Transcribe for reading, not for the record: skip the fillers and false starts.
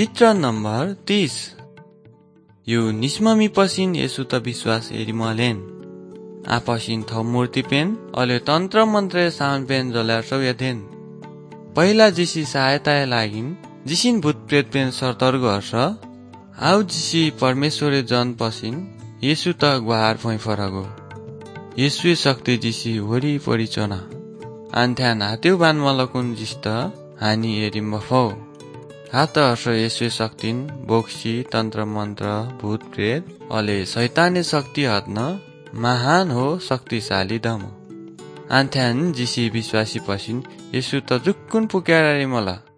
चित्र नंबर 30 यो निस्ममी पसिन येसु त विश्वास एरिमलेन आपसिन थौ मूर्ति पेन अले तन्त्र मन्त्र सामान पेन जलार सौ यथेन पहिला जिसी सहायता लागिन जिसिन भूत प्रेत पेन सर्तर्ग हर्ष आउ जिसी परमेश्वरे जन पसिन येसु त ग्वाहार फै फरगो येसुए शक्ति जिसी वरी परिचना आन्थ्यान हात्यो बान मलकुन जिस्त हानि एरिम बफौ हात हर्ष येसुए शक्तिन बोक्सी तन्त्र मन्त्र भूत प्रेत अले शैताने शक्ति हत्न महान हो शक्तिशाली दम आन्थ्यान जिसी विश्वासी पसिन येसु त जुक्कुन पुक्यारी मला